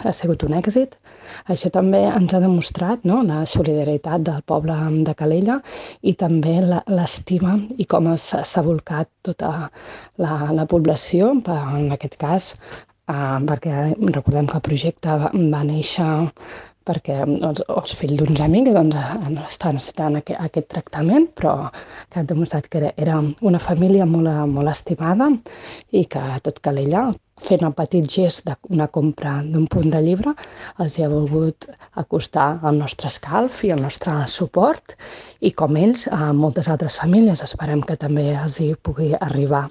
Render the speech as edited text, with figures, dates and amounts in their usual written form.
ha sigut un èxit. Això també ens ha demostrat, no?, la solidaritat del poble de Calella i també l'estima i com s'ha volcat tota la població, en aquest cas, perquè recordem que el projecte va néixer perquè els fills d'uns amics estan necessitant aquest tractament, però que ha demostrat que era una família molt estimada i que tot Calella, fent el petit gest d'una compra d'un punt de llibre, els hi ha volgut acostar el nostre escalf i el nostre suport i com ells, a moltes altres famílies esperem que també els hi pugui arribar.